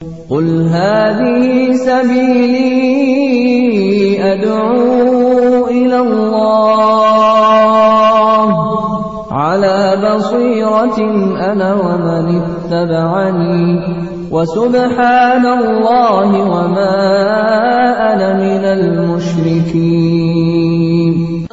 قل هذه سبيلي أدعو إلى الله على بصيرة أنا ومن اتبعني وسبحان الله وما أنا من المشركين.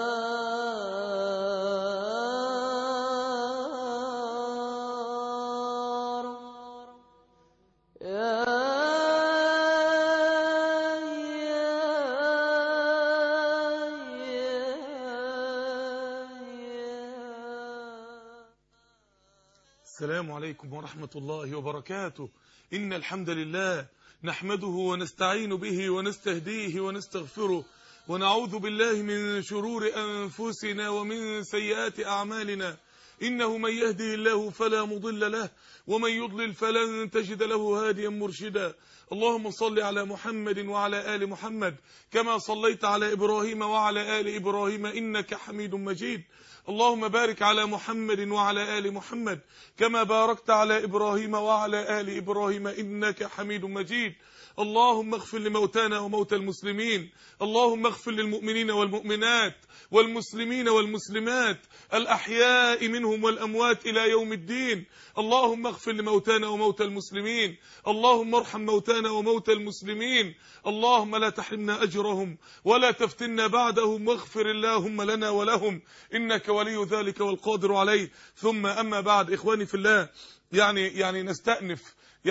السلام عليكم ورحمة الله وبركاته. إن الحمد لله نحمده ونستعين به ونستهديه ونستغفره ونعوذ بالله من شرور أنفسنا ومن سيئات أعمالنا. إنه من يهده الله فلا مضل له ومن يضلل فلن تجد له هاديا مرشدا. اللهم صل على محمد وعلى آل محمد كما صليت على إبراهيم وعلى آل إبراهيم إنك حميد مجيد. اللهم بارك على محمد وعلى آل محمد كما باركت على إبراهيم وعلى آل إبراهيم إنك حميد مجيد. اللهم اغفر لموتانا وموتى المسلمين. اللهم اغفر للمؤمنين والمؤمنات والمسلمين والمسلمات الأحياء منهم والأموات إلى يوم الدين. اللهم اغفر لموتانا وموتى المسلمين. اللهم ارحم موتانا وموتى المسلمين. اللهم لا تحرمنا أجرهم ولا تفتنا بعدهم واغفر اللهم لنا ولهم إنك ولي ذلك والقادر عليه. ثم أما بعد، إخواني في الله، يعني نستأنف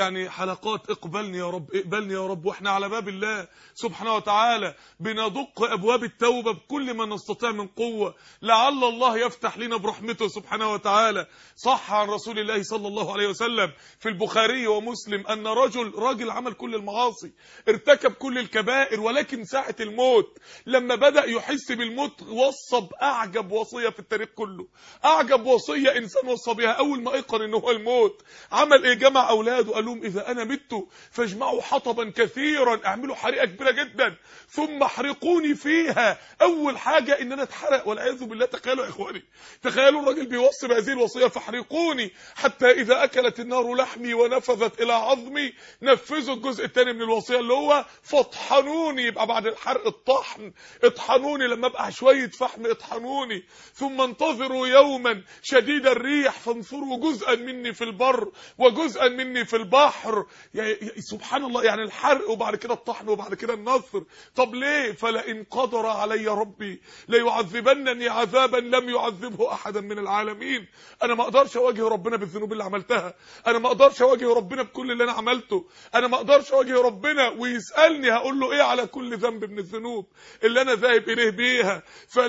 حلقات اقبلني يا رب اقبلني يا رب، واحنا على باب الله سبحانه وتعالى بندق ابواب التوبة بكل ما نستطيع من قوة، لعل الله يفتح لنا برحمته سبحانه وتعالى. صح عن رسول الله صلى الله عليه وسلم في البخاري ومسلم ان راجل عمل كل المعاصي، ارتكب كل الكبائر، ولكن ساعة الموت لما بدأ يحس بالموت وصى بأعجب وصية في التاريخ كله، أعجب وصية إنسان وصى بها أول ما أيقن إنه هو الموت. عمل إيه؟ جمع أولاده قال لهم إذا أنا مت فاجمعوا حطبا كثيرا، اعملوا حريقة كبيرة جدا ثم احرقوني فيها. أول حاجة إن أنا اتحرق والعياذ بالله. تخيلوا يا إخواني، تخيلوا الراجل بيوصي بهذه الوصية، فاحرقوني حتى إذا أكلت النار لحمي ونفذت إلى عظمي. نفذوا الجزء الثاني من الوصية اللي هو فاطحنوني، يبقى بعد الحرق الطحن، اطحنوني لما ابقى شوية فحم اطحنوني. ثم انتظروا يوما شديد الريح فانصروا جزءا مني في البر وجزءا مني في البحر. سبحان الله، يعني الحرق وبعد كده الطحن وبعد كده النصر. طب ليه؟ فلئن قدر علي ربي ليعذبنني عذابا لم يعذبه احدا من العالمين. انا ما اقدرش اواجه ربنا بالذنوب اللي عملتها، انا ما اقدرش اواجه ربنا بكل اللي انا عملته، انا ما اقدرش اواجه ربنا ويسالني هقول له ايه على كل ذنب من الذنوب اللي انا ذاهب اليه بيها.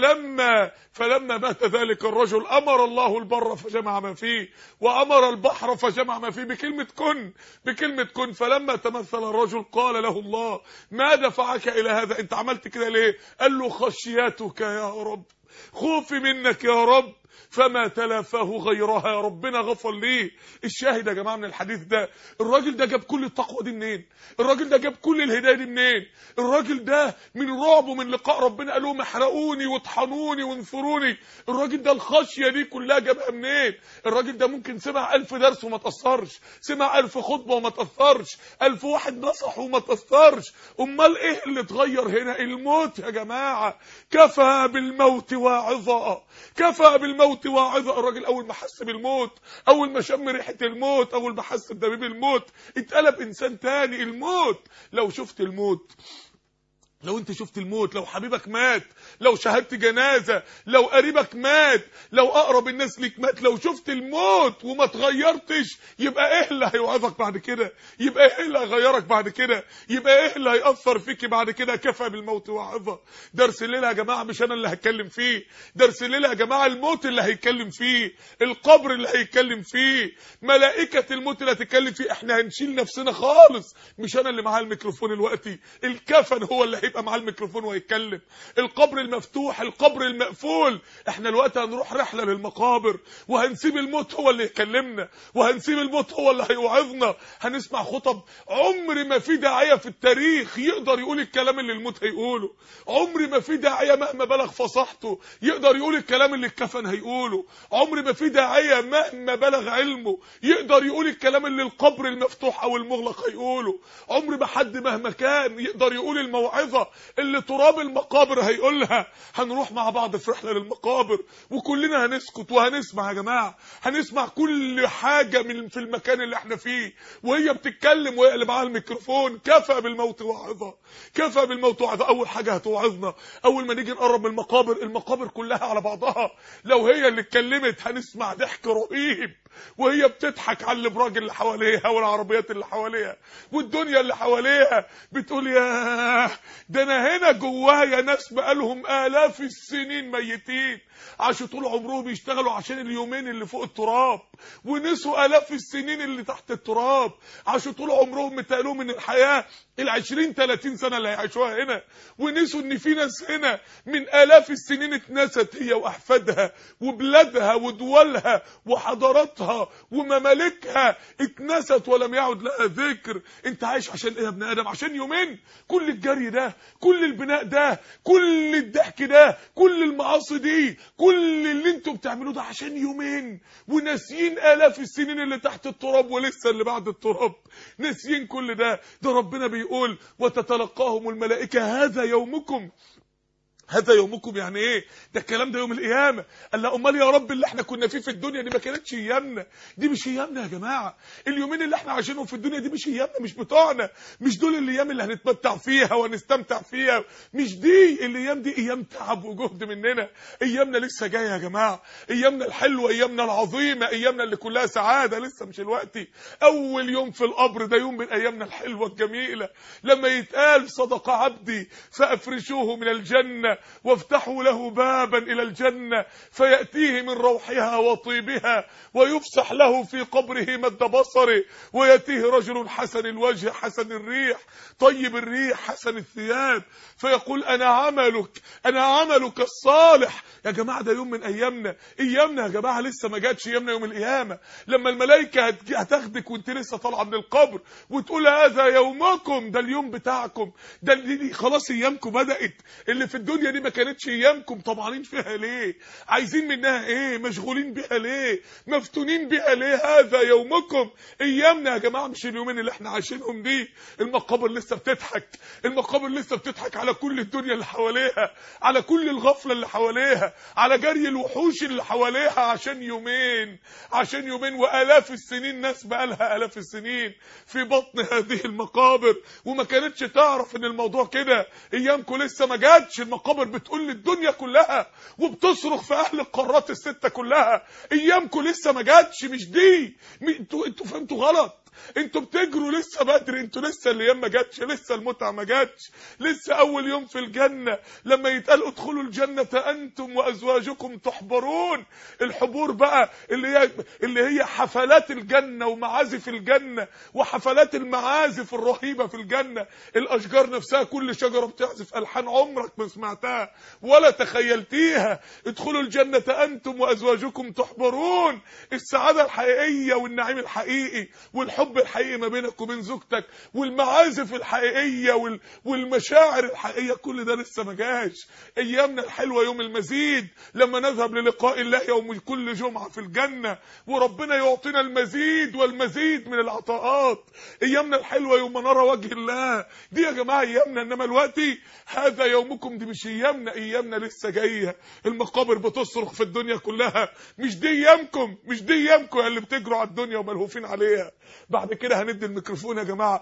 فلما مات ذلك الرجل امر الله البر فجمع ما فيه وامر البحر فجمع ما فيه بكلمة كن. فلما تمثل الرجل قال له الله ما دفعك الى هذا؟ انت عملت كده ليه؟ قال له خشيتك يا رب، خوفي منك يا رب، فما تلافاه غيرها. يا ربنا غفر ليه. الشاهد يا جماعه من الحديث ده، الراجل ده جاب كل التقوى دي منين؟ الراجل ده جاب كل الهدايه دي منين؟ الراجل ده من رعبه من لقاء ربنا قال لهم احرقوني واطحنوني وانصروني. الراجل ده الخشيه دي كلها جابها منين؟ الراجل ده ممكن سمع 1000 درس وما تاثرش، سمع 1000 خطبه وما تاثرش، 1000 واحد نصحه وما تاثرش. امال ايه اللي اتغير هنا؟ الموت يا جماعه. كفى بالموت واعظا، كفى بالموت واعظا. الراجل اول ما حس بالموت، اول ما شم ريحه الموت، اول ما حس بدبيب الموت، اتقلب انسان تاني. الموت، لو شفت الموت، لو انت شفت الموت، لو حبيبك مات، لو شاهدت جنازة، لو قريبك مات، لو اقرب الناس ليك مات، لو شفت الموت وما تغيرتش، يبقى ايه اللي هيوعظك بعد كده؟ يبقى ايه اللي هيغيرك بعد كده؟ يبقى ايه اللي هيأثر فيك بعد كده؟ كفى بالموت واعظا. درس الليله يا جماعه مش انا اللي هتكلم فيه، درس الليله يا جماعه الموت اللي هيتكلم فيه، القبر اللي هيتكلم فيه، ملائكه الموت اللي هتتكلم فيه. احنا هنشيل نفسنا خالص، مش انا اللي معايا الميكروفون دلوقتي، الكفن هو اللي هيبقى معاه الميكروفون ويتكلم، القبر المفتوح، القبر المقفول. احنا الوقت هنروح رحله للمقابر وهنسيب الموت هو اللي يكلمنا، وهنسيب الموت هو اللي هيوعظنا. هنسمع خطب عمر ما في داعيه في التاريخ يقدر يقول الكلام اللي الموت هيقوله، عمر ما في داعيه مهما بلغ فصاحته يقدر يقول الكلام اللي الكفن هيقوله، عمر ما في داعيه مهما بلغ علمه يقدر يقول الكلام اللي القبر المفتوح او المغلق هيقوله، عمر ما حد مهما كان يقدر يقول الموعظه اللي تراب المقابر هيقولها. هنروح مع بعض في رحله للمقابر وكلنا هنسكت وهنسمع يا جماعه، هنسمع كل حاجه في المكان اللي احنا فيه وهي بتتكلم وهي اللي معاها الميكروفون. كفى بالموت وعظه، كفى بالموت وعظه. اول حاجه هتوعظنا اول ما نيجي نقرب من المقابر كلها على بعضها لو هي اللي اتكلمت هنسمع ضحك رهيب وهي بتضحك على الابراج اللي حواليها والعربيات اللي حواليها والدنيا اللي حواليها، بتقول يا ده انا هنا جوايا ناس بقالهم آلاف السنين ميتين عاشوا طول عمرهم يشتغلوا عشان اليومين اللي فوق التراب، ونسوا آلاف السنين اللي تحت التراب، عاشوا طول عمرهم متقالوا من الحياة 20-30 سنة اللي هيعيشوها هنا، ونسوا ان في ناس هنا من آلاف السنين اتنست هي واحفادها وبلادها ودولها وحضاراتها وممالكها اتنست ولم يعد لها ذكر. انت عايش عشان ايه يا ابن ادم؟ عشان يومين؟ كل الجري ده، كل البناء ده، كل الضحك ده، كل المعاصي دي، كل اللي انتوا بتعملوه ده عشان يومين؟ وناسيين آلاف السنين اللي تحت التراب ولسه اللي بعد التراب، ناسيين كل ده. ده ربنا بيقول وتتلقاهم الملائكة هذا يومكم. هذا يومكم يعني ايه؟ ده الكلام ده يوم القيامه. قال لا امال يا رب اللي احنا كنا فيه في الدنيا دي ما كانتش ايامنا، دي مش ايامنا يا جماعه. اليومين اللي احنا عايشينهم في الدنيا دي مش ايامنا، مش بتوعنا، مش دول الايام اللي هنتمتع فيها ونستمتع فيها، مش دي الايام، دي ايام تعب وجهد مننا. ايامنا لسه جايه يا جماعه، ايامنا الحلوه، ايامنا العظيمه، ايامنا اللي كلها سعاده لسه مش الوقت. اول يوم في القبر ده يوم من ايامنا الحلوه الجميله، لما يتقال صدق عبدي فافرشوه من الجنه وافتحوا له بابا إلى الجنة فيأتيه من روحها وطيبها ويفسح له في قبره مد بصره ويأتيه رجل حسن الوجه حسن الريح طيب الريح حسن الثياب فيقول أنا عملك الصالح. يا جماعة ده يوم من أيامنا، أيامنا يا جماعة لسه ما جاتش، أيامنا يوم القيامة لما الملائكة هتاخدك وانت لسه طالعة من القبر وتقول هذا يومكم، ده اليوم بتاعكم، ده دي خلاص أيامكم بدأت. اللي في الدنيا دي ما كانتش ايامكم، طمعانين فيها ليه؟ عايزين منها ايه؟ مشغولين بيها ليه؟ مفتونين بيها ليه؟ هذا يومكم. ايامنا يا جماعه مش اليومين اللي احنا عايشينهم دي. المقابر لسه بتضحك، المقابر لسه بتضحك على كل الدنيا اللي حواليها، على كل الغفله اللي حواليها، على جري الوحوش اللي حواليها عشان يومين، عشان يومين والاف السنين. ناس بقالها الاف السنين في بطن هذه المقابر وما كانتش تعرف ان الموضوع كده. ايامكم لسه ما جاتش. المقابر بتقول للدنيا كلها وبتصرخ في اهل القارات الستة كلها ايامكم لسه ما جاتش، مش دي. انتوا فهمتوا غلط، انتوا بتجروا لسه بدري، انتوا لسه الايام ما جاتش، لسه المتعه ما جاتش، لسه اول يوم في الجنه لما يتقال ادخلوا الجنه انتم وازواجكم تحبرون. الحبور بقى اللي هي حفلات الجنه ومعازف الجنه وحفلات المعازف الرهيبه في الجنه. الاشجار نفسها كل شجره بتعزف الحان عمرك ما سمعتها ولا تخيلتيها. ادخلوا الجنه انتم وازواجكم تحبرون. السعاده الحقيقيه والنعيم الحقيقي والحب الحقيقي ما بينك وبين زوجتك والمعازف الحقيقيه والمشاعر الحقيقيه كل ده لسه ما جاش. ايامنا الحلوه يوم المزيد لما نذهب للقاء الله يوم كل جمعه في الجنه وربنا يعطينا المزيد والمزيد من العطاءات. ايامنا الحلوه يوم نرى وجه الله، دي يا جماعه ايامنا. انما دلوقتي هذا يومكم دي مش ايامنا، ايامنا لسه جايه. المقابر بتصرخ في الدنيا كلها مش دي ايامكم، مش دي ايامكم اللي بتجروا على الدنيا وملهوفين عليها. بعد كده هندي الميكروفون يا جماعه.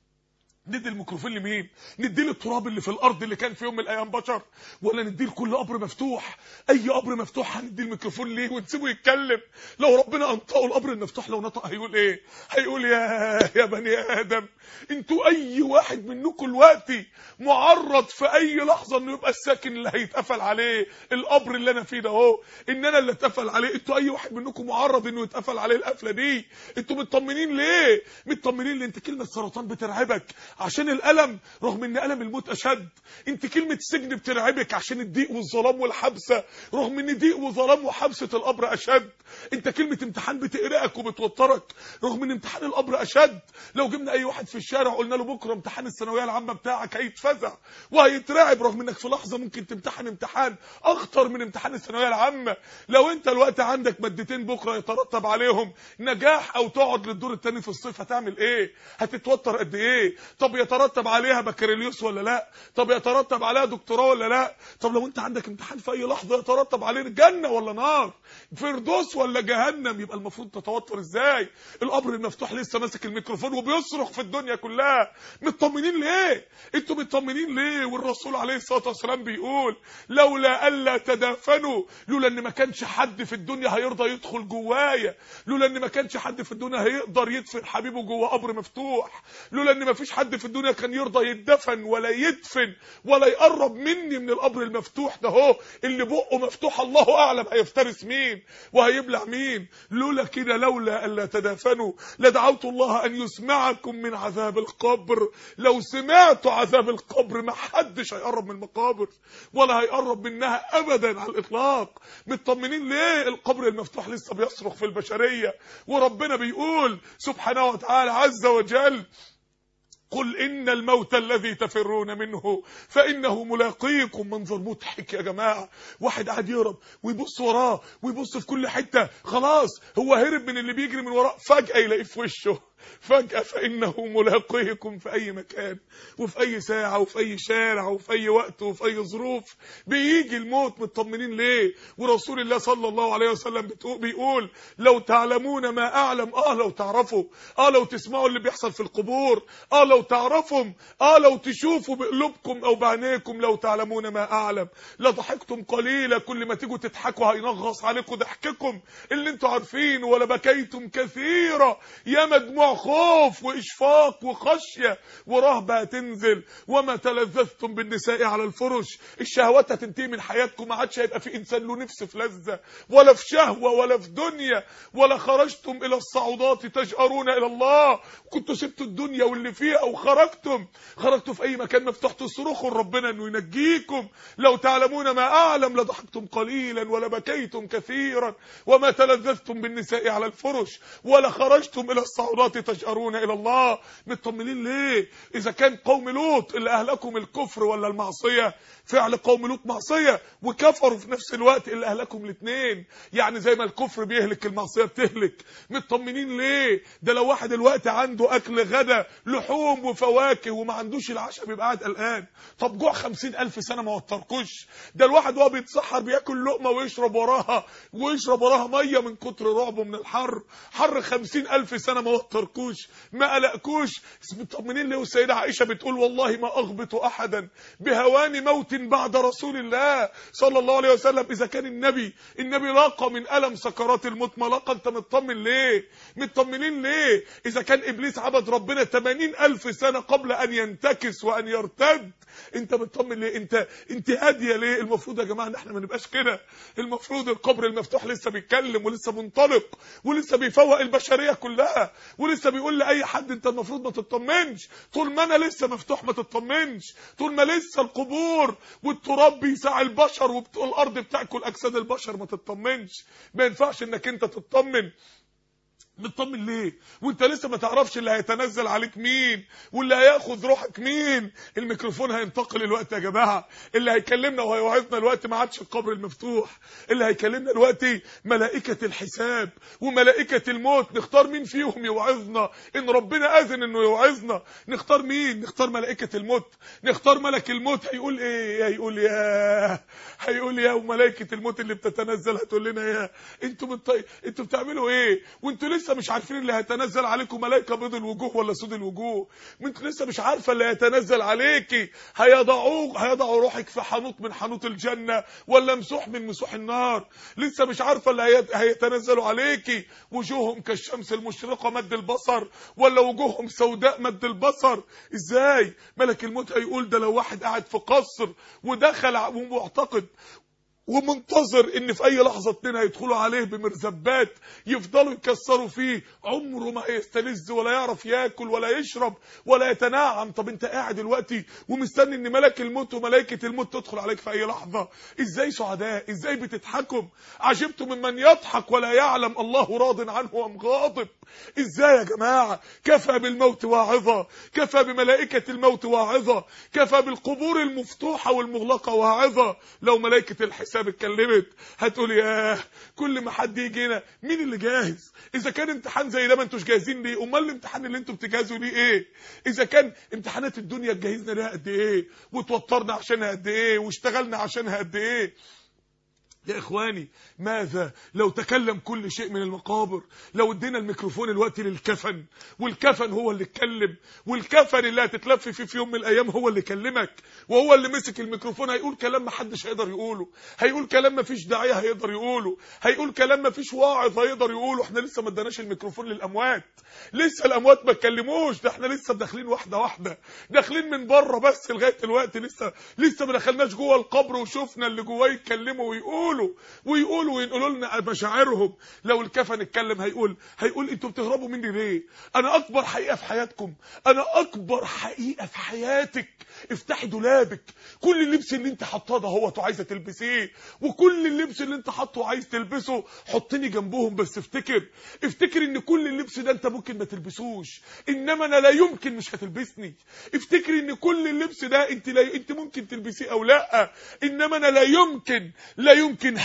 ندي الميكروفون لمين؟ نديه للتراب اللي في الارض اللي كان في يوم من الايام بشر، ولا نديه لكل قبر مفتوح؟ اي قبر مفتوح هندي الميكروفون ليه ونسيبه يتكلم؟ لو ربنا انطقه القبر المفتوح لو نطق هيقول ايه؟ هيقول يا بني ادم انتوا اي واحد منكم دلوقتي معرض في اي لحظه انه يبقى الساكن اللي هيتقفل عليه القبر اللي انا فيه ده اهو، ان انا اللي اتقفل عليه. انتوا اي واحد منكم معرض انه يتقفل عليه القفله دي. انتوا مطمنين ليه؟ مطمنين ليه؟ انت كلمه سرطان بترعبك عشان الالم، رغم ان الم الموت اشد. انت كلمه السجن بترعبك عشان الضيق والظلام والحبسه، رغم ان ضيق وظلام وحبسه القبر اشد. انت كلمه امتحان بتقرقك وبتوترك، رغم ان امتحان القبر اشد. لو جبنا اي واحد في الشارع قلنا له بكره امتحان الثانويه العامه بتاعك، هيتفزع وهيترعب، رغم انك في لحظه ممكن تمتحن امتحان اخطر من امتحان الثانويه العامه. لو انت الوقت عندك مادتين بكره يترتب عليهم نجاح او تقعد للدور الثاني في الصيف، هتعمل ايه؟ هتتوتر قد ايه؟ طب يترتب عليها بكالوريوس ولا لا؟ طب يترتب عليها دكتوراه ولا لا؟ طب لو انت عندك امتحان في اي لحظه يترتب عليه جنه ولا نار، فردوس ولا جهنم، يبقى المفروض تتوتر ازاي؟ القبر المفتوح لسه ماسك الميكروفون وبيصرخ في الدنيا كلها. مطمنين ليه؟ انتوا مطمنين ليه؟ والرسول عليه الصلاه والسلام بيقول لولا الا تدافنوا، لولا ان ما كانش حد في الدنيا هيرضى يدخل جوايا، لولا ان ما كانش حد في الدنيا هيقدر يدفن حبيبه جوه قبر مفتوح، لولا ان ما فيش حد في الدنيا كان يرضى يدفن ولا يدفن ولا يقرب مني من القبر المفتوح ده اهو، اللي بقه مفتوح الله اعلم هيفترس مين وهيبلع مين. لولا كده، لولا الا تدافنوا لدعوت الله ان يسمعكم من عذاب القبر. لو سمعتوا عذاب القبر ما حدش هيقرب من المقابر ولا هيقرب منها ابدا على الاطلاق. مطمنين ليه؟ القبر المفتوح لسه بيصرخ في البشريه، وربنا بيقول سبحانه وتعالى عز وجل قل إن الموت الذي تفرون منه فإنه ملاقيكم. منظر مضحك يا جماعة، واحد قاعد يهرب ويبص وراه ويبص في كل حتة، خلاص هو هرب من اللي بيجري من وراه، فجأة يلاقيه في وشه، فجأة فإنه ملاقيكم في أي مكان وفي أي ساعة وفي أي شارع وفي أي وقت وفي أي ظروف بيجي الموت. مطمنين ليه؟ ورسول الله صلى الله عليه وسلم بيقول لو تعلمون ما أعلم، لو تعرفوا، لو تسمعوا اللي بيحصل في القبور، لو تعرفوا، لو تشوفوا بقلوبكم أو بعينيكم، لو تعلمون ما أعلم لضحكتم قليلا. كل ما تيجوا تضحكوا هينغص عليكم ضحككم اللي انتوا عارفين، ولا بكيتم كثيرا، يا مجموع خوف وإشفاق وخشية ورهبة هتنزل. وما تلذذتم بالنساء على الفرش، الشهوات هتنتهي من حياتكم، ما عادش هيبقى في إنسان له نفس في لذة ولا في شهوة ولا في دنيا. ولا خرجتم إلى الصعودات تجأرون إلى الله، كنتوا سبتوا الدنيا واللي فيها وخرجتم في أي مكان مفتوح تصرخوا لربنا إنه ينجيكم. لو تعلمون ما أعلم لضحكتم قليلا ولا بكيتم كثيرا، وما تلذذتم بالنساء على الفرش، ولا خرجتم إلى الصعودات تجأرون إلى الله. مطمنين ليه؟ إذا كان قوم لوط اللي أهلكم الكفر ولا المعصية، فعل قوم لوط معصية وكفروا في نفس الوقت، اللي أهلكم الاثنين، يعني زي ما الكفر بيهلك المعصية بتهلك. مطمنين ليه؟ ده لو واحد الوقت عنده أكل غدا لحوم وفواكه وما عندوش العشاء بيبقى قاعد قلقان. طب جوع 50,000 سنة ما وتركوش؟ ده الواحد وهو بيتسحر بياكل لقمة ويشرب وراها مية من كتر رعبه من الحر، حر 50,000 سنة ما وتركوش، ما قلقكوش. مطمنين ليه؟ والسيدة عائشة بتقول والله ما أغبط أحدا بهوان موت بعد رسول الله صلى الله عليه وسلم. إذا كان النبي لاقى من ألم سكرات الموت ما لاقى، أنت مطمن ليه؟ مطمنين ليه؟ إذا كان إبليس عبد ربنا 80,000 سنة قبل أن ينتكس وأن يرتد، أنت مطمن ليه؟ أنت هادية ليه؟ المفروض يا جماعة إن احنا ما نبقاش كده. المفروض القبر المفتوح لسه بيتكلم ولسه منطلق ولسه بيفوق البشرية كلها، ولسه بيقول لأي حد أنت المفروض ما تطمنش. طول ما أنا لسه مفتوح ما تطمنش، طول ما لسه القبور والتراب بيساع البشر والأرض بتاكل أجساد البشر ما تطمنش. ما ينفعش إنك أنت تطمن. بتطمن ليه وانت لسه ما تعرفش اللي هيتنزل عليك مين واللي هياخد روحك مين؟ الميكروفون هينتقل الوقت يا جماعه، اللي هيكلمنا وهيوعظنا الوقت ما عادش القبر المفتوح، اللي هيكلمنا الوقت ملائكه الحساب وملائكه الموت. نختار مين فيهم يوعظنا ان ربنا اذن انه يوعظنا؟ نختار مين؟ نختار ملائكه الموت، نختار ملك الموت. هيقول ايه؟ هيقول يا وملائكه الموت اللي بتتنزل هتقول لنا يا انتوا بتعملوا ايه وانتوا لسه مش عارفين اللي هيتنزل عليكم ملائكه بيض الوجوه ولا سود الوجوه؟ انت لسه مش عارفه اللي هيتنزل عليكي هيضعوا روحك في حنوط من حنوط الجنه ولا مسوح من مسوح النار. لسه مش عارفه اللي هيتنزلوا عليكي وجوههم كالشمس المشرقه مد البصر ولا وجوههم سوداء مد البصر. ازاي ملك الموت هيقول ده؟ لو واحد قاعد في قصر ودخل ومعتقد ومنتظر ان في اي لحظة 2 هيدخلوا عليه بمرزبات يفضلوا يكسروا فيه، عمره ما هيستلذ ولا يعرف ياكل ولا يشرب ولا يتنعم. طب انت قاعد دلوقتي ومستني ان ملك الموت وملائكة الموت تدخل عليك في اي لحظة. ازاي سعداء؟ ازاي بتضحكم؟ عجبتم ممن يضحك ولا يعلم الله راض عنه ام غاضب. ازاي يا جماعة؟ كفى بالموت واعظة، كفى بملائكة الموت واعظة، كفى بالقبور المفتوحة والمغلقة واعظة. لو ملائكة الحساب اتكلمت هتقول ياه، كل ما حد يجينا مين اللي جاهز؟ اذا كان امتحان زي ده ما انتوش جاهزين ليه، امال الامتحان اللي انتوا بتجهزوا ليه ايه؟ اذا كان امتحانات الدنيا اتجهزنا ليها قد ايه، وتوترنا عشانها قد ايه، واشتغلنا عشانها قد ايه. يا اخواني، ماذا لو تكلم كل شيء من المقابر؟ لو ادينا الميكروفون الوقت للكفن، والكفن هو اللي اتكلم، والكفن اللي هتتلف فيه في يوم من الايام هو اللي كلمك، وهو اللي مسك الميكروفون هيقول كلام ما حدش هيقدر يقوله، هيقول كلام ما فيش داعيه هيقدر يقوله، هيقول كلام ما فيش واعظ هيقدر يقوله. احنا لسه ما اداناش الميكروفون للاموات، لسه الاموات ما اتكلموش، ده احنا لسه داخلين واحده واحده، داخلين من بره بس لغايه دلوقتي، لسه ما دخلناش جوه القبر وشفنا اللي جواه يتكلموا ويقولوا وينقلوا لنا مشاعرهم. لو الكفن اتكلم هيقول انتوا بتهربوا مني ليه؟ انا اكبر حقيقه في حياتكم، انا اكبر حقيقه في حياتك. افتحي دولابك، كل اللبس اللي انت حاطاه ده هو عايزه تلبسيه، وكل اللبس اللي انت حاطه عايز تلبسه حطني جنبهم. بس افتكر ان كل اللبس ده انت ممكن ما تلبسوش، انما انا لا يمكن مش هتلبسني. افتكر ان كل اللبس ده انت ممكن تلبسيه او لا، انما انا لا يمكن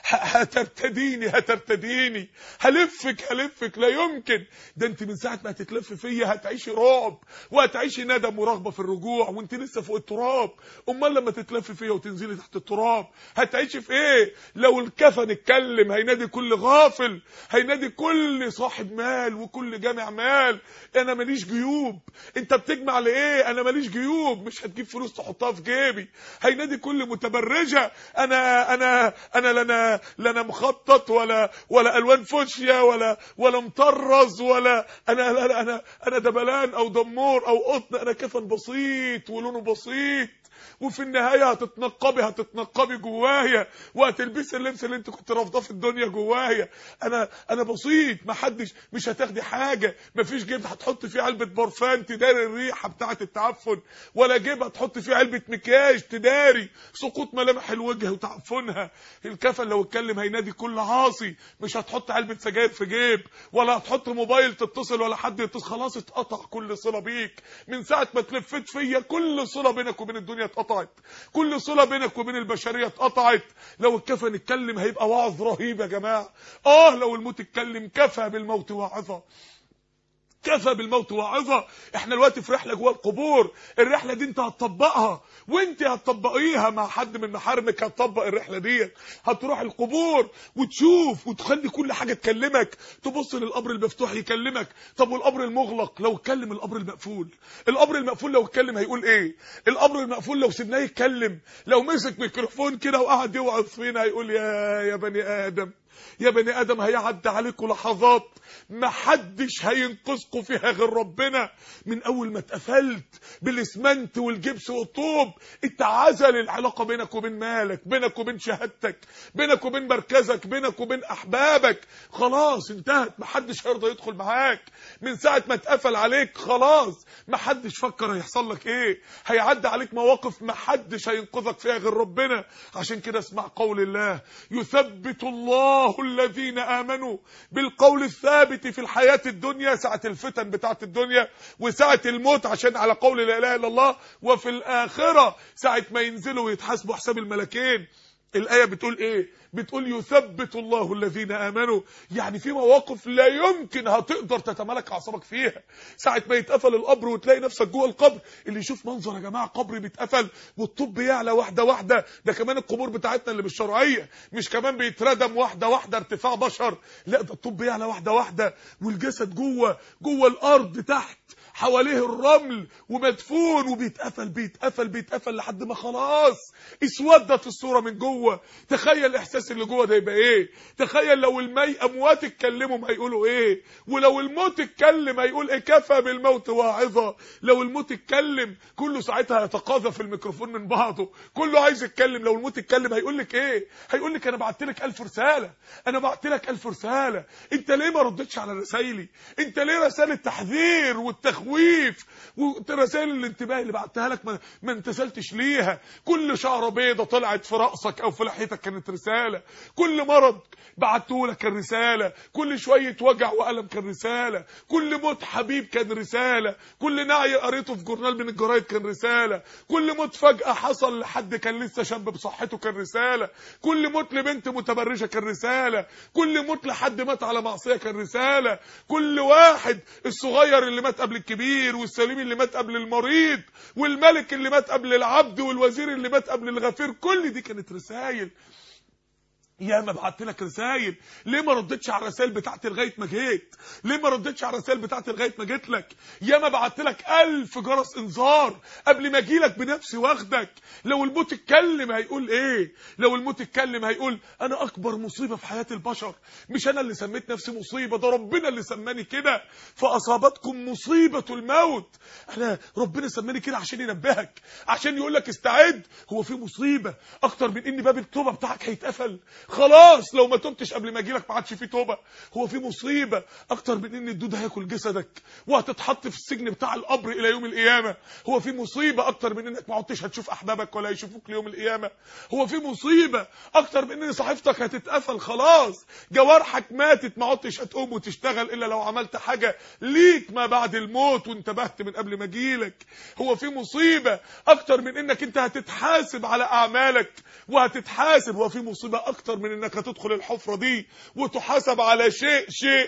هترتديني، هلفك لا يمكن. ده انت من ساعه ما هتتلف فيا هتعيشي رعب وهتعيشي ندم ورغبه في الرجوع وانت لسه فوق التراب. امال لما تتلف فيا وتنزلي تحت التراب هتعيشي في ايه؟ لو الكفن اتكلم هينادي كل غافل، هينادي كل صاحب مال وكل جامع مال، انا ماليش جيوب. انت بتجمع لايه؟ انا ماليش جيوب، مش هتجيب فلوس تحطها في جيبي. هينادي كل متبرجه، انا لنا مخطط ولا الوان فوشيا ولا مطرز، ولا انا دبلان او دمور او قطن، انا كفن بسيط ولونه بسيط. وفي النهايه هتتنقبي جوايا وهتلبسي اللبس اللي انت كنت رافضاه في الدنيا جوايا. انا بسيط، مش هتاخدي حاجه، مفيش جيب هتحط فيه علبه برفان تداري الريحه بتاعه التعفن، ولا جيب هتحط فيه علبه مكياج تداري سقوط ملامح الوجه وتعفنها. الكفن لو اتكلم هينادي كل عاصي، مش هتحط علبه سجاير في جيب، ولا هتحط موبايل تتصل ولا حد يتصل، خلاص اتقطع كل صله بيك. من ساعه ما اتلفت فيا كل صله بينك وبين الدنيا اتقطعت، كل صله بينك وبين البشريه اتقطعت. لو الكفن اتكلم هيبقى وعظ رهيب يا جماعه. لو الموت اتكلم كفى بالموت واعظه، كفى بالموت واعظه. احنا دلوقتي في رحله جوه القبور، الرحله دي انت هتطبقها وانت هتطبقيها مع حد من محارمك. هتطبق الرحله دي، هتروح القبور وتشوف وتخلي كل حاجه تكلمك، تبص للقبر المفتوح يكلمك. طب والقبر المغلق لو اتكلم؟ القبر المقفول لو اتكلم هيقول ايه؟ القبر المقفول لو سيبناه يتكلم، لو مسك ميكروفون كده وقعد يوعظ فينا هيقول يا بني ادم هيعدي عليكم لحظات محدش هينقذكم فيها غير ربنا. من اول ما اتقفلت بالاسمنت والجبس والطوب اتعزل العلاقه بينك وبين مالك، بينك وبين شهادتك، بينك وبين مركزك، بينك وبين احبابك. خلاص انتهت، محدش هيرضى يدخل معاك. من ساعه ما اتقفل عليك خلاص محدش فكر هيحصل لك ايه. هيعدي عليك مواقف محدش هينقذك فيها غير ربنا. عشان كده اسمع قول الله: يثبت الله الذين آمنوا بالقول الثابت في الحياة الدنيا، ساعة الفتن بتاعة الدنيا وساعة الموت عشان على قول لا إله إلا الله، وفي الآخرة ساعة ما ينزلوا ويتحاسبوا حساب الملكين. الآية بتقول ايه؟ بتقول يثبت الله الذين آمنوا، يعني في مواقف لا يمكن هتقدر تتملك اعصابك فيها. ساعة ما يتقفل القبر وتلاقي نفسك جوه القبر، اللي يشوف منظر يا جماعة قبر بيتقفل والطوب يعلى واحدة واحدة، ده كمان القبور بتاعتنا اللي مش شرعية، مش كمان بيتردم واحدة واحدة ارتفاع بشر، لا ده الطوب يعلى واحدة واحدة والجسد جوه الأرض تحت حواليه الرمل ومدفون وبيتقفل بيتقفل بيتقفل لحد ما خلاص اسودت الصورة من جوه. تخيل الاحساس اللي جوه ده يبقى ايه؟ تخيل لو اموات اتكلموا هيقولوا ايه؟ ولو الموت اتكلم هيقول ايه؟ كفى بالموت واعظة. لو الموت اتكلم كله ساعتها يتقاذف الميكروفون من بعضه، كله عايز يتكلم. لو الموت اتكلم هيقول لك ايه؟ هيقول لك انا بعت لك 1000 رسالة، انا بعت لك 1000 رسالة، انت ليه ما ردتش على رسايلي؟ انت ليه رسائل التحذير والتخويف ورسائل الانتباه اللي بعتها لك ما انتسلتش ليها؟ كل شعره بيضه طلعت في راسك او في لحيتك كانت رساله، كل مرض بعته لك كان رساله، كل شويه وجع والم كان رساله، كل موت حبيب كان رساله، كل نعي قريته في جورنال من الجرايد كان رساله، كل موت فجاه حصل لحد كان لسه شاب بصحته كان رساله، كل موت لبنت متبرجه كان رساله، كل موت لحد مات على معصيه كان رساله، كل واحد الصغير اللي مات قبل الكبير والسليم اللي مات قبل المريض والملك اللي مات قبل العبد والوزير اللي مات قبل الغفير، كل دي كانت رسائل. يا ما بعت لك رسائل، ليه ما ردتش على الرسائل بتاعتي لغايه ما جيت؟ ليه ما ردتش على الرسائل بتاعتي لغايه ما جيت لك؟ يا ما بعت لك 1000 جرس انذار قبل ما اجي لك بنفسي واخدك. لو الموت اتكلم هيقول ايه؟ لو الموت اتكلم هيقول انا اكبر مصيبه في حياه البشر، مش انا اللي سميت نفسي مصيبه، ده ربنا اللي سماني كده، فاصابتكم مصيبه الموت. انا ربنا سماني كده عشان ينبهك، عشان يقول لك استعد. هو في مصيبه اكتر من ان باب التوبه بتاعك هيتقفل؟ خلاص لو ما تبتش قبل ما اجيلك ما عادش في توبه. هو في مصيبه اكتر من ان الدود هياكل جسدك وهتتحط في السجن بتاع القبر الى يوم القيامه؟ هو في مصيبه اكتر من انك ما عدتش هتشوف احبابك ولا يشوفوك ليوم القيامه؟ هو في مصيبه اكتر من ان صحيفتك هتتقفل خلاص، جوارحك ماتت ما عدتش هتقوم وتشتغل الا لو عملت حاجه ليك ما بعد الموت وانتبهت من قبل ما اجيلك؟ هو في مصيبه اكتر من انك انت هتتحاسب على اعمالك وهتتحاسب؟ هو في مصيبه اكتر من انك هتدخل الحفرة دي وتحاسب على شيء.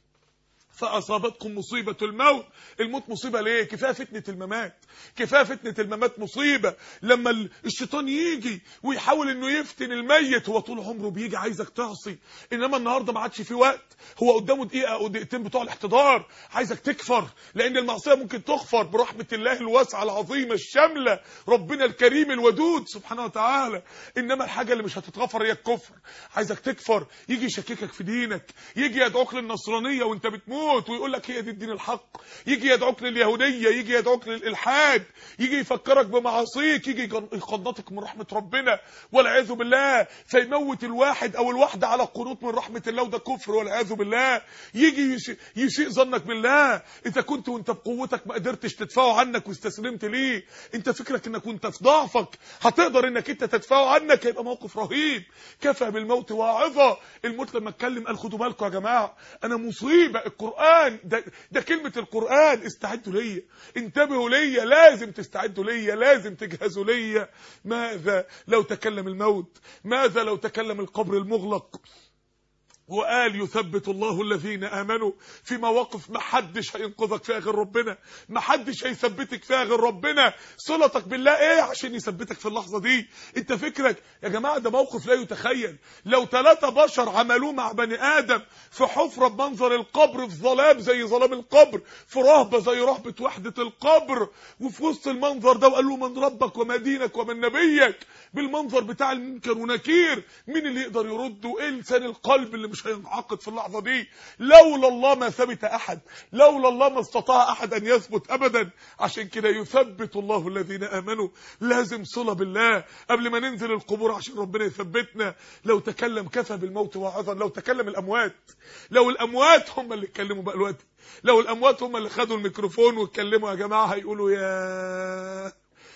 فأصابتكم مصيبة الموت. الموت مصيبة ليه؟ كفاية فتنة الممات، كفاية فتنة الممات مصيبة. لما الشيطان يجي ويحاول انه يفتن الميت، هو طول عمره بيجي عايزك تعصي، انما النهارده ما عادش في وقت، هو قدامه دقيقة او دقيقتين بتوع الاحتضار، عايزك تكفر، لان المعصية ممكن تغفر برحمة الله الواسعة العظيمة الشاملة، ربنا الكريم الودود سبحانه وتعالى. انما الحاجة اللي مش هتتغفر هي الكفر، عايزك تكفر. يجي يشككك في دينك، يجي يدعوك للنصرانية وانت بتموت ويقول لك هي دي الدين الحق، يجي يدعوك لليهوديه، يجي يدعوك للالحاد، يجي يفكرك بمعاصيك، يجي يقنطك من رحمه ربنا والعياذ بالله، فيموت الواحد او الواحده على قنوط من رحمه الله، وده كفر والعياذ بالله. يجي يسيء ظنك بالله، اذا كنت وانت بقوتك ما قدرتش تدفعه عنك واستسلمت ليه، انت فكرك انك وانت في ضعفك هتقدر انك انت تدفعه عنك؟ هيبقى موقف رهيب. كفى بالموت واعظة. الموت لما اتكلم قال خدوا بالكم يا جماعه، انا مصيبه. القرآن ده كلمة القرآن، استعدوا ليا، انتبهوا ليا، لازم تستعدوا ليا، لازم تجهزوا ليا. ماذا لو تكلم الموت؟ ماذا لو تكلم القبر المغلق وقال يثبت الله الذين آمنوا في مواقف ما حدش هينقذك فيها غير ربنا، ما حدش هيثبتك فيها غير ربنا؟ صلتك بالله ايه عشان يثبتك في اللحظة دي؟ انت فكرك يا جماعة ده موقف لا يتخيل. لو 3 بشر عملوه مع بني آدم في حفرة بمنظر القبر، في ظلام زي ظلام القبر، في رهبة زي رهبة وحدة القبر، وفي وسط المنظر ده وقال له من ربك وما دينك ومن نبيك، بالمنظر بتاع المنكر ونكير، مين اللي يقدر يرد؟ وايه لسان القلب اللي مش هينعقد في اللحظه دي؟ لولا الله ما ثبت احد، لولا الله ما استطاع احد ان يثبت ابدا. عشان كده يثبت الله الذين امنوا. لازم صله بالله قبل ما ننزل القبور عشان ربنا يثبتنا. لو تكلم كفى بالموت واعظا. لو تكلم الاموات، لو الاموات هم اللي اتكلموا بقى دلوقتي، لو الاموات هم اللي خدوا الميكروفون واتكلموا يا جماعه، هيقولوا يا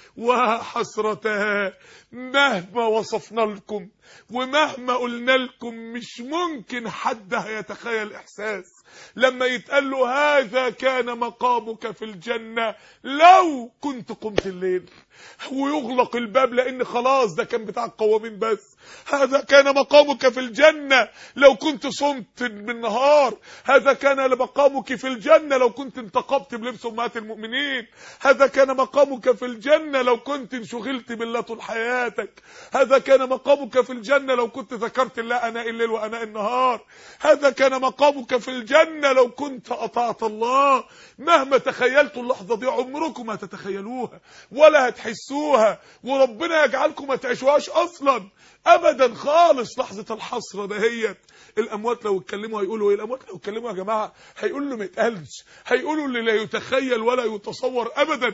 وحسرتها، مهما وصفنا لكم ومهما قلنا لكم مش ممكن حد هيتخيل احساس لما يتقال له هذا كان مقامك في الجنة لو كنت قمت الليل، ويغلق الباب لان خلاص ده كان بتاع القوامين بس. هذا كان مقامك في الجنة لو كنت صمت بالنهار، هذا كان مقامك في الجنة لو كنت انتقبت بلبس امهات المؤمنين، هذا كان مقامك في الجنة لو كنت انشغلت بالله طول حياتك، هذا كان مقامك في الجنة لو كنت ذكرت الله اناء الليل واناء النهار، هذا كان مقامك في الجنة الجنة لو كنت أطعت الله. مهما تخيلتوا اللحظة دي عمركم ما تتخيلوها ولا هتحسوها، وربنا يجعلكم ما تعيشوهاش أصلا أبدا خالص. لحظة الحسرة دهيت الأموات لو اتكلموا هيقولوا إيه؟ الأموات لو اتكلموا يا جماعة هيقولوا ما يتقالش، هيقولوا اللي لا يتخيل ولا يتصور أبدا.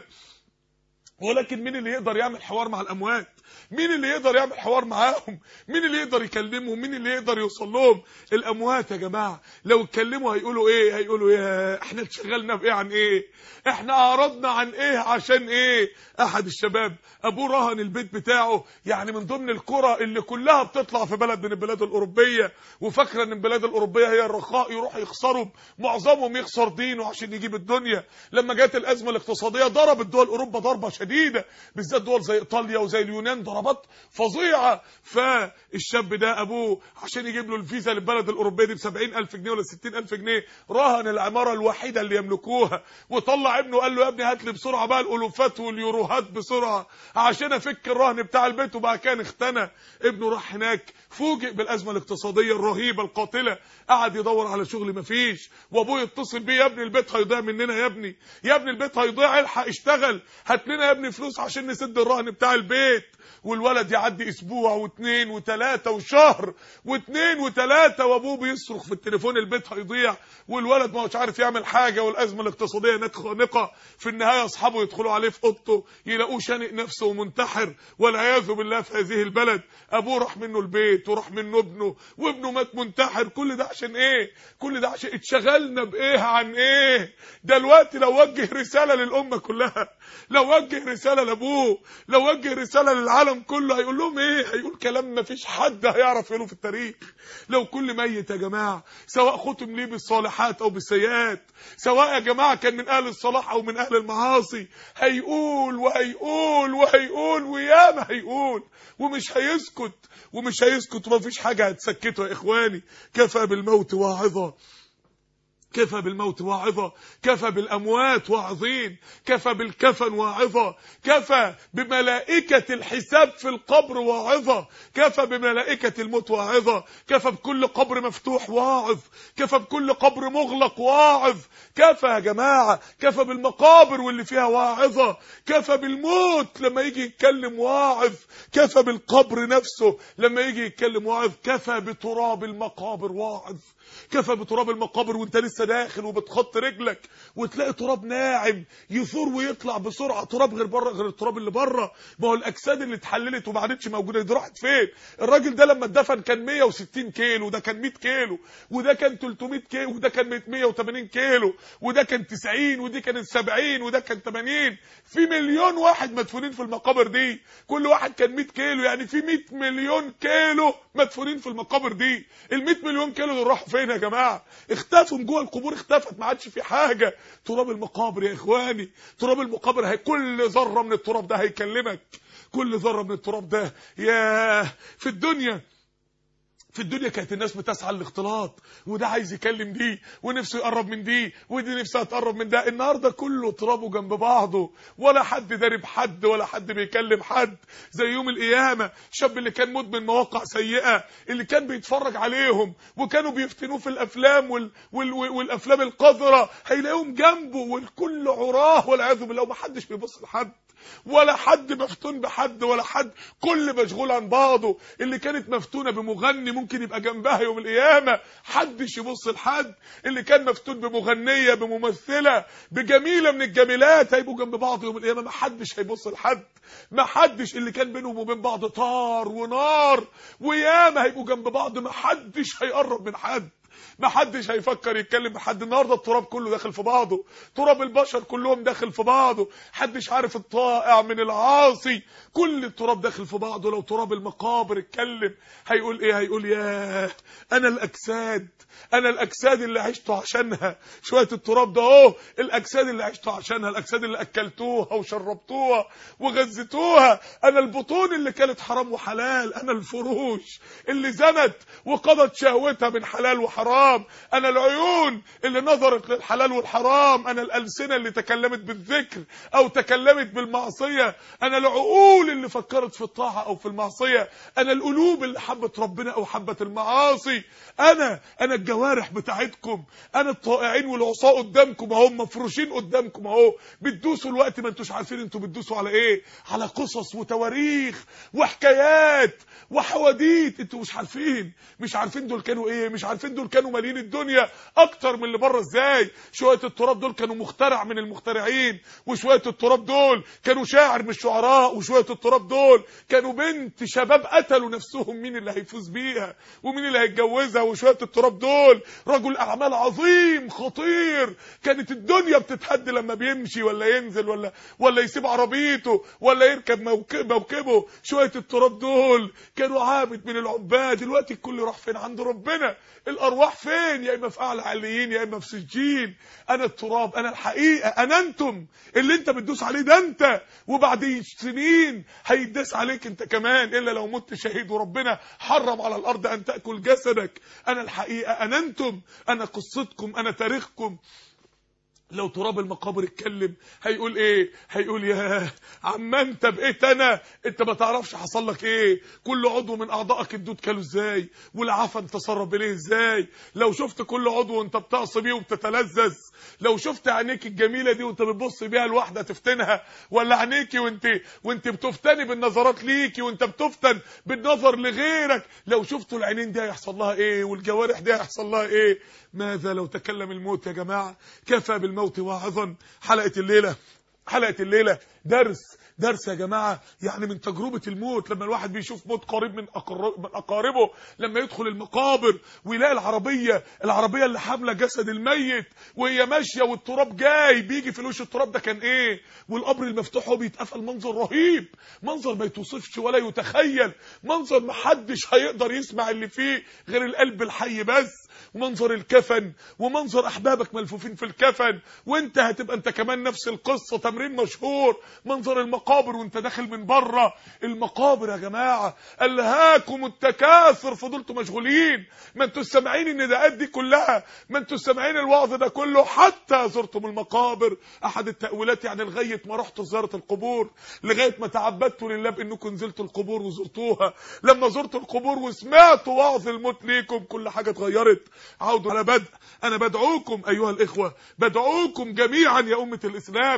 ولكن مين اللي يقدر يعمل حوار مع الأموات؟ مين اللي يقدر يعمل حوار معاهم؟ مين اللي يقدر يكلمهم؟ مين اللي يقدر يوصل لهم؟ الأموات يا جماعة لو اتكلموا هيقولوا ايه؟ هيقولوا يا احنا اتشغلنا بايه عن ايه؟ احنا اعرضنا عن ايه عشان ايه؟ احد الشباب ابوه رهن البيت بتاعه، يعني من ضمن القرى اللي كلها بتطلع في بلد من البلاد الأوروبية وفاكره ان البلاد الأوروبية هي الرخاء، يروح يخسروا، معظمهم يخسر دينه عشان يجيب الدنيا. لما جت الأزمة الاقتصادية ضربت دول أوروبا ضربة شديدة، بالذات دول زي إيطاليا وزي اليونان ضربات فظيعة. فالشاب ده أبوه عشان يجيب له الفيزا للبلد الأوروبية دي ب70,000 جنيه ولا 60,000 جنيه رهن العمارة الوحيدة اللي يملكوها، وطلع ابنه قال له يا ابني هات لي بسرعة بقى الألوفات واليوروهات بسرعة عشان أفك الرهن بتاع البيت. وبقى كان اختنى. ابنه راح هناك فوجئ بالأزمة الاقتصادية الرهيبة القاتلة، قعد يدور على شغل مفيش، وابوه يتصل بيه يا ابني البيت هيضيع مننا، يا ابني البيت هيضيع، الحق اشتغل هات لنا يا ابني فلوس عشان نسد الرهن بتاع البيت. والولد يعدي اسبوع واثنين وثلاثة وشهر واثنين وثلاثة وابوه بيصرخ في التليفون البيت هيضيع، والولد ما هوش عارف يعمل حاجة، والازمة الاقتصادية هناك خانقة. في النهاية اصحابه يدخلوا عليه في اوضته يلاقوه شانق نفسه ومنتحر والعياذ بالله في هذه البلد. ابوه راح منه البيت وراح منه ابنه، وابنه مات منتحر. كل ده عشان ايه؟ كل ده عشان اتشغلنا بايه عن ايه؟ دلوقتي لو وجه رسالة للأمة كلها، لو وجه رسالة لابوه، لو وجه رسالة للعالم كله، هيقول لهم ايه؟ هيقول كلام ما فيش حد هيعرف يقوله في التاريخ. لو كل ميت يا جماعة سواء ختم ليه بالصالحات او بالسيئات، سواء يا جماعة كان من اهل الصلاح او من اهل المعاصي، هيقول وهيقول وهيقول وياما هيقول ومش هيسكت ومش هيسكت، وما فيش حاجة هتسكته يا اخواني. كفى بالموت واعظة، كفى بالموت واعظة، كفى بالأموات واعظين، كفى بالكفن واعظة، كفى بملائكة الحساب في القبر واعظة، كفى بملائكة الموت واعظة، كفى بكل قبر مفتوح واعظ، كفى بكل قبر مغلق واعظ، كفى يا جماعة، كفى بالمقابر واللي فيها واعظة، كفى بالموت لما يجي يتكلم واعظ، كفى بالقبر نفسه لما يجي يتكلم واعظ، كفى بتراب المقابر واعظ، كفى بتراب المقابر وانت لسه داخل وبتخط رجلك وتلاقي تراب ناعم يثور ويطلع بسرعه، تراب غير بره غير التراب اللي بره. ما هو الاجساد اللي اتحللت وما عادتش موجوده دي راحت فين؟ الراجل ده لما اتدفن كان 160 كيلو، وده كان 100 كيلو، وده كان 300 كيلو، وده كان 180 كيلو، وده كان 90، ودي كانت 70، وده كان 80. في مليون واحد مدفونين في المقابر دي، كل واحد كان 100 كيلو، يعني في 100 مليون كيلو مدفونين في المقابر دي. ال 100 مليون كيلو دول راحوا فين يا جماعه؟ اختفوا جوه القبور، اختفت، ما عادش في حاجه. تراب المقابر يا اخواني، تراب المقابر، هي كل ذره من التراب ده هيكلمك، كل ذره من التراب ده. يا في الدنيا كانت الناس بتسعى للاختلاط، وده عايز يكلم دي ونفسه يقرب من دي ودي نفسها تقرب من ده. النهارده كله ترابه جنب بعضه، ولا حد دارب حد ولا حد بيكلم حد. زي يوم القيامه الشاب اللي كان مدمن مواقع سيئه، اللي كان بيتفرج عليهم وكانوا بيفتنوه في الافلام والافلام القذره، هيلاقيهم جنبه والكل عراه والعياذ بالله، ومحدش بيبص لحد ولا حد مفتون بحد ولا حد، كل مشغول عن بعضه. اللي كانت مفتونه بمغني ممكن يبقى جنبها يوم القيامه حدش يبص لحد، اللي كان مفتون بمغنيه بممثله بجميله من الجميلات هيبقوا جنب بعض يوم القيامه، ما حدش هيبص لحد، ما حدش. اللي كان بينهم وبين بعض طار ونار وياما هيبقوا جنب بعض، ما حدش هيقرب من حد، ما حدش هيفكر يتكلم مع حد. النهارده التراب كله داخل في بعضه، تراب البشر كلهم داخل في بعضه، محدش عارف الطائع من العاصي، كل التراب داخل في بعضه. لو تراب المقابر اتكلم هيقول ايه؟ هيقول يا انا الاجساد اللي عشت عشانها. شويه التراب ده اهو الاجساد اللي عشت عشانها، الاجساد اللي اكلتوها وشربتوها وغذيتوها، انا البطون اللي كانت حرام وحلال، انا الفروش اللي زنت وقضت شهوتها من حلال وحرام والحرام، انا العيون اللي نظرت للحلال والحرام، انا الالسنه اللي تكلمت بالذكر او تكلمت بالمعصيه، انا العقول اللي فكرت في الطاعه او في المعصيه، انا القلوب اللي حبت ربنا او حبت المعاصي، انا الجوارح بتاعتكم، انا الطائعين والعصاة قدامكم اهو، مفروشين قدامكم اهو، بتدوسوا الوقت ما انتوش عارفين انتوا بتدوسوا على ايه، على قصص وتواريخ وحكايات وحواديت، انتوا مش عارفين دول كانوا ايه، مش عارفين دول كانوا مالين الدنيا اكتر من اللي بره ازاي. شويه التراب دول كانوا مخترع من المخترعين، وشويه التراب دول كانوا شاعر من الشعراء، وشويه التراب دول كانوا بنت شباب قتلوا نفسهم مين اللي هيفوز بيها ومين اللي هيتجوزها، وشويه التراب دول رجل اعمال عظيم خطير كانت الدنيا بتتهد لما بيمشي ولا ينزل ولا يسيب عربيته ولا يركب موكبه. شويه التراب دول كانوا عابد من العباد. دلوقتي الكل راح فين؟ عند ربنا. الارواح فين؟ يا اما في اعلى عليين يا اما في سجين. انا التراب، انا الحقيقه، انا انتم اللي انت بتدوس عليه ده انت، وبعد سنين هيداس عليك انت كمان، الا لو مت شهيد وربنا حرم على الارض ان تاكل جسدك. انا الحقيقه، انا انتم، انا قصتكم، انا تاريخكم. لو تراب المقابر اتكلم هيقول ايه؟ هيقول يا عم انت بقيت انا، انت ما تعرفش حصل لك ايه، كل عضو من اعضائك الدود كاله ازاي والعفن تسرب اليه ازاي. لو شفت كل عضو وانت بتعصي بيه وبتتلذذ، لو شفت عينيك الجميله دي وانت بتبص بيها لواحده تفتنها، ولا عينيكي وانت بتفتني بالنظرات ليكي وانت بتفتن بالنظر لغيرك، لو شفتوا العينين دي هيحصل لها ايه والجوارح دي هيحصل لها ايه؟ ماذا لو تكلم الموت يا جماعه؟ كفى بالموت واعظا. حلقه الليله درس يا جماعه، يعني من تجربه الموت. لما الواحد بيشوف موت قريب من اقاربه، لما يدخل المقابر ويلاقي العربيه اللي حامله جسد الميت وهي ماشيه والتراب جاي بيجي في الوش، التراب ده كان ايه؟ والقبر المفتوح هو بيتقفل، منظر رهيب، منظر ما يتوصفش ولا يتخيل، منظر ما حدش هيقدر يسمع اللي فيه غير القلب الحي بس. ومنظر الكفن ومنظر احبابك ملفوفين في الكفن، وانت هتبقى انت كمان نفس القصه. تمرين مشهور، منظر المقابر وانت داخل من بره المقابر يا جماعه. الهاكم التكاثر، فضلتوا مشغولين، ما انتوا سامعين النداءات دي كلها، ما انتوا سامعين الوعظ ده كله حتى زرتم المقابر. احد التاويلات يعني لغايه ما رحتوا زياره القبور، لغايه ما تعبدتوا لله بانكم نزلتوا القبور وزرتوها. لما زرتوا القبور وسمعتوا وعظ الموت ليكم كل حاجه اتغيرت. عودوا على بدء. انا بدعوكم ايها الاخوه، بدعوكم جميعا يا امه الاسلام،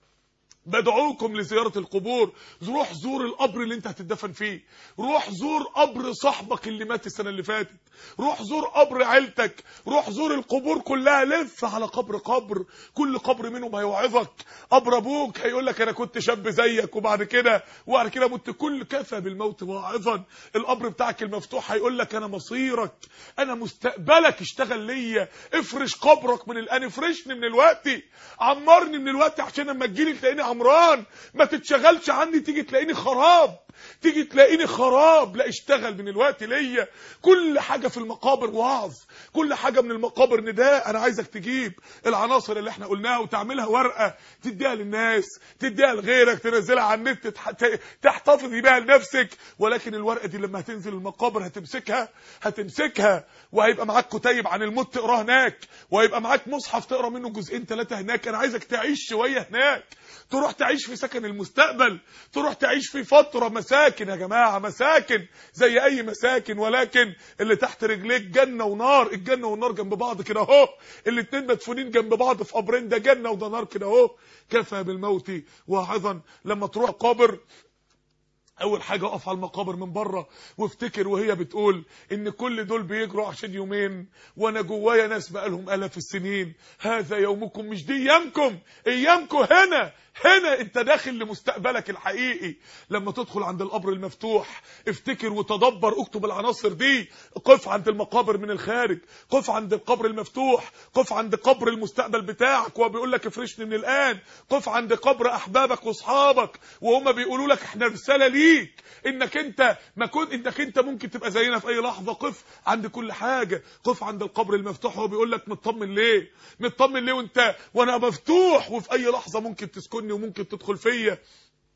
بدعوكم لزيارة القبور. روح زور القبر اللي انت هتدفن فيه، روح زور قبر صاحبك اللي مات السنة اللي فاتت، روح زور قبر عيلتك، روح زور القبور كلها، لف على قبر، كل قبر منهم هيوعظك. قبر ابوك هيقول لك انا كنت شاب زيك وبعد كده مت. كل كفى بالموت واعظا. القبر بتاعك المفتوح هيقول لك انا مصيرك، انا مستقبلك، اشتغل ليا، افرش قبرك من الان، افرشني من الوقت، عمرني من الوقت عشان لما تجيلي تلاقيني عمران. ما تتشغلش عني تيجي تلاقيني خراب، لا اشتغل من الوقت ليا. كل حاجه في المقابر وعظ، كل حاجه من المقابر نداء. انا عايزك تجيب العناصر اللي احنا قلناها وتعملها ورقه، تديها للناس، تديها لغيرك، تنزلها على النت، تحتفظي بيها لنفسك. ولكن الورقه دي لما هتنزل المقابر هتمسكها وهيبقى معاك كتيب عن الموت تقراه هناك، وهيبقى معاك مصحف تقرا منه جزئين 3 هناك. انا عايزك تعيش شويه هناك، تروح تعيش في سكن المستقبل، تروح تعيش في فتره مساكن يا جماعه، مساكن زي اي مساكن، ولكن اللي تحت رجليك جنه ونار. الجنه والنار جنب بعض كده اهو، الاتنين مدفونين جنب بعض في قبرين، ده جنه وده نار كده اهو. كفى بالموت واعظا. لما تروح قبر اول حاجه اقف على المقابر من بره وافتكر وهي بتقول ان كل دول بيجروا عشان يومين، وانا جوايا ناس بقالهم الاف السنين. هذا يومكم، مش دي ايامكم هنا انت داخل لمستقبلك الحقيقي. لما تدخل عند القبر المفتوح افتكر وتدبر، اكتب العناصر دي. قف عند المقابر من الخارج، قف عند القبر المفتوح، قف عند قبر المستقبل بتاعك وهو بيقول لك افرشني من الان، قف عند قبر احبابك واصحابك وهم بيقولوا لك احنا رساله ليك انك انت ممكن تبقى زينا في اي لحظه. قف عند كل حاجه، قف عند القبر المفتوح وهو بيقول لك مطمن ليه وانا مفتوح، وفي اي لحظه ممكن تسكنني وممكن تدخل فيا.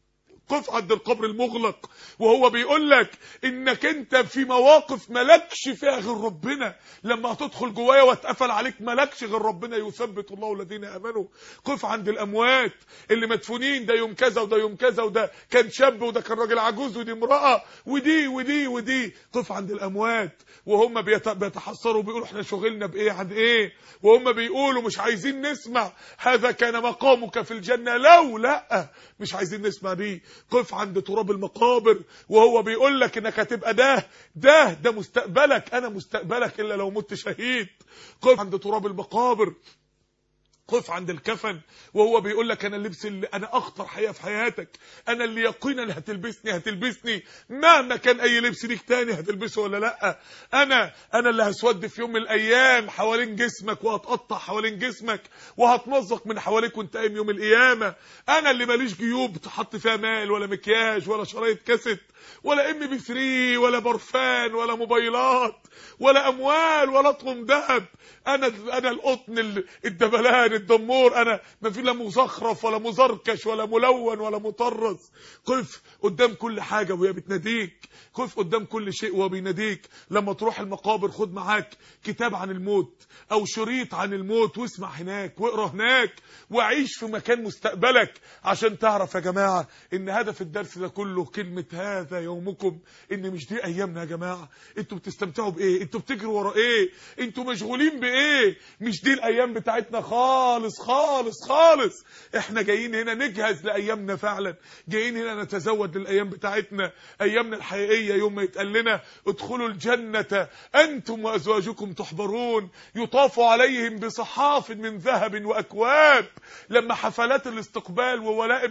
قف عند القبر المغلق وهو بيقول لك انك انت في مواقف ملكش فيها غير ربنا، لما هتدخل جوايا واتقفل عليك ملكش غير ربنا، يثبت الله الذين امنوا. قف عند الاموات اللي مدفونين، ده يوم كذا وده يوم كذا، وده كان شاب وده كان راجل عجوز ودي امراه ودي ودي ودي. قف عند الاموات وهم بيتحسروا بيقولوا احنا شغلنا بايه عن ايه، وهم بيقولوا مش عايزين نسمع هذا كان مقامك في الجنه، لا مش عايزين نسمع دي. قف عند تراب المقابر وهو بيقول لك انك هتبقى ده مستقبلك، انا مستقبلك الا لو مت شهيد. قف عند تراب المقابر. قف عند الكفن وهو بيقول لك انا اللبس اللي انا اخطر حقيقه في حياتك، انا اللي يقينا هتلبسني مهما كان اي لبس ليك تاني هتلبسه ولا لا، انا اللي هسود في يوم من الايام حوالين جسمك وهتقطع حوالين جسمك وهتمزق من حواليك وانت قايم يوم القيامه، انا اللي ماليش جيوب تحط فيها مال ولا مكياج ولا شرايط كاسيت ولا MP3 ولا برفان ولا موبايلات ولا اموال ولا اطقم ذهب، انا القطن الدبلان الدمور، انا ما في لا مزخرف ولا مزركش ولا ملون ولا مطرز. قف قدام كل حاجه وهي بتناديك، قف قدام كل شيء وهو بيناديك. لما تروح المقابر خد معاك كتاب عن الموت او شريط عن الموت واسمع هناك واقرا هناك وعيش في مكان مستقبلك، عشان تعرف يا جماعه ان هدف الدرس ده كله كلمه هذا يومكم، ان مش دي ايامنا يا جماعه. انتوا بتستمتعوا بايه؟ انتوا بتجروا ورا ايه؟ انتوا مشغولين بايه؟ مش دي الايام بتاعتنا خالص خالص خالص. احنا جايين هنا نجهز لايامنا فعلا، جايين هنا نتزود للايام بتاعتنا، ايامنا الحقيقيه يوم ما يتقال لنا ادخلوا الجنه انتم وازواجكم تحبرون يطاف عليهم بصحاف من ذهب واكواب. لما حفلات الاستقبال وولائم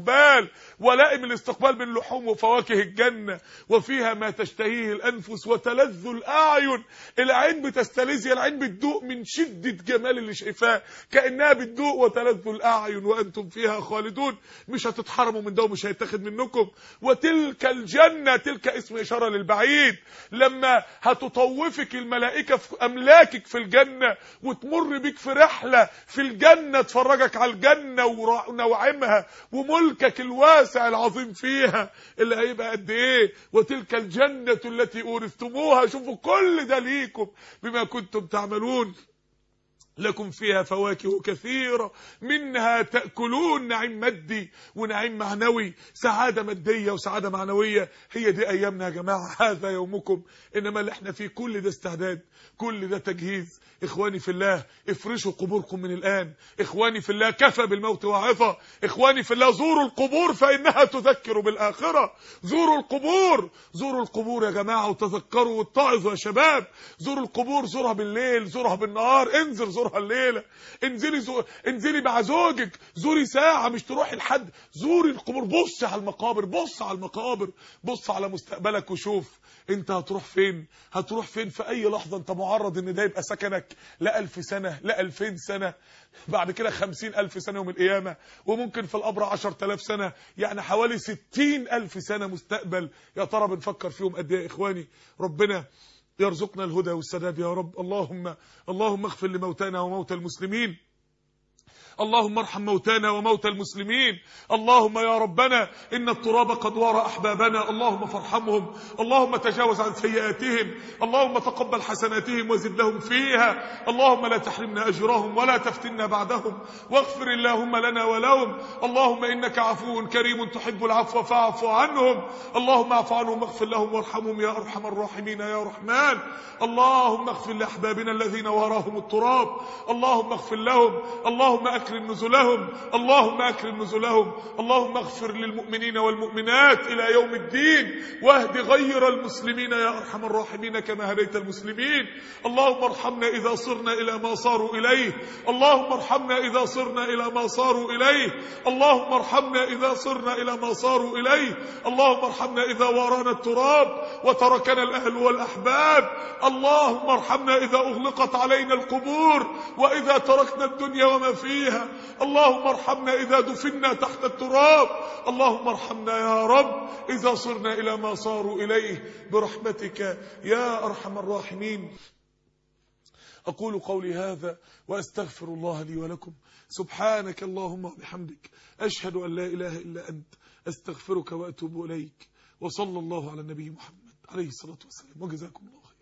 الاستقبال من لحوم وفواكه الجنه وفيها ما تشتهيه الانفس وتلذ الاعين، العين بتستلذ، العين بتدوق من شده جمال اللي شايفاه كانها بتدوق، وتلذ الاعين وانتم فيها خالدون. مش هتتحرموا من ده ومش هيتاخد منكم. وتلك الجنه، تلك اسم اشاره للبعيد، لما هتطوفك الملائكه في املاكك في الجنه وتمر بيك في رحله في الجنه تفرجك على الجنه ونوعمها وملكك الواسع العظيم فيها اللي هيبقى قد ايه. وتلك الجنه التي اورثتموها، شوفوا كل ده ليكم بما كنتم تعملون، لكم فيها فواكه كثيرة منها تأكلون. نعيم مادي ونعيم معنوي، سعادة مادية وسعادة معنوية. هي دي أيامنا يا جماعة، هذا يومكم. إنما اللي احنا فيه كل ده استعداد، كل ده تجهيز. إخواني في الله افرشوا قبوركم من الآن. إخواني في الله كفى بالموت واعظة. إخواني في الله زوروا القبور فإنها تذكر بالآخرة. زوروا القبور يا جماعة وتذكروا واتعظوا يا شباب. زوروا القبور، زورها بالليل، زورها بالنهار، انزل زورها الليلة، انزلي مع زوجك، زوري ساعة مش تروحي لحد، زوري القبور. بص على المقابر، بص على مستقبلك وشوف انت هتروح فين. هتروح فين في اي لحظة. انت معرض ان ده يبقى سكنك لا 1000 سنة لا 2000 سنة، بعد كده 50,000 سنة يوم القيامة، وممكن في القبر 10,000 سنة، يعني حوالي 60,000 سنة مستقبل. يا ترى بنفكر فيهم قد ايه يا اخواني؟ ربنا يرزقنا الهدى والسداد يا رب. اللهم اغفر لموتانا وموتى المسلمين، اللهم ارحم موتانا وموتى المسلمين. اللهم يا ربنا إن التراب قد وارى أحبابنا، اللهم فارحمهم، اللهم تجاوز عن سيئاتهم، اللهم تقبل حسناتهم وزد لهم فيها، اللهم لا تحرمنا أجرهم ولا تفتنا بعدهم، واغفر اللهم لنا ولهم. اللهم إنك عفو كريم تحب العفو فاعف عنهم، اللهم اعف عنهم واغفر لهم وارحمهم يا أرحم الراحمين يا رحمن. اللهم اغفر لأحبابنا الذين واراهم التراب، اللهم اغفر لهم، اللهم أكرم نزلهم، اللهم أكرم نزلهم، اللهم اغفر للمؤمنين والمؤمنات إلى يوم الدين، واهد غير المسلمين يا أرحم الراحمين كما هديت المسلمين. اللهم ارحمنا إذا صرنا إلى ما صاروا إليه، اللهم ارحمنا إذا صرنا إلى ما صاروا إليه، اللهم ارحمنا إذا صرنا إلى ما صاروا إليه، اللهم ارحمنا إذا وارانا التراب وتركنا الأهل والأحباب، اللهم ارحمنا إذا أغلقت علينا القبور وإذا تركنا الدنيا وما فيها، اللهم ارحمنا إذا دفنا تحت التراب، اللهم ارحمنا يا رب إذا صرنا إلى ما صاروا إليه برحمتك يا أرحم الراحمين. أقول قولي هذا وأستغفر الله لي ولكم. سبحانك اللهم وبحمدك، أشهد أن لا إله إلا أنت، أستغفرك وأتوب إليك. وصلى الله على النبي محمد عليه الصلاة والسلام، وجزاكم الله خير.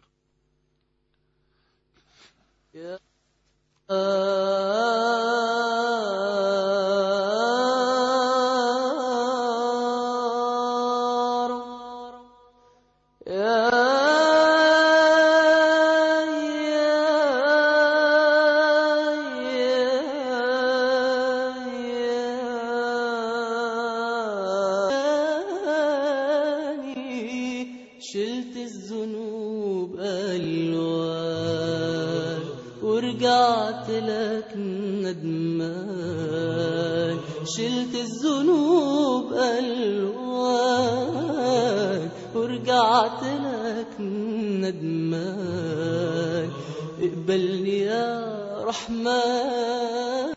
شلت الذنوب ألوان ورجعت لك ندمان، شلت الذنوب ألوان ورجعت لك ندمان، اقبلني يا رحمن.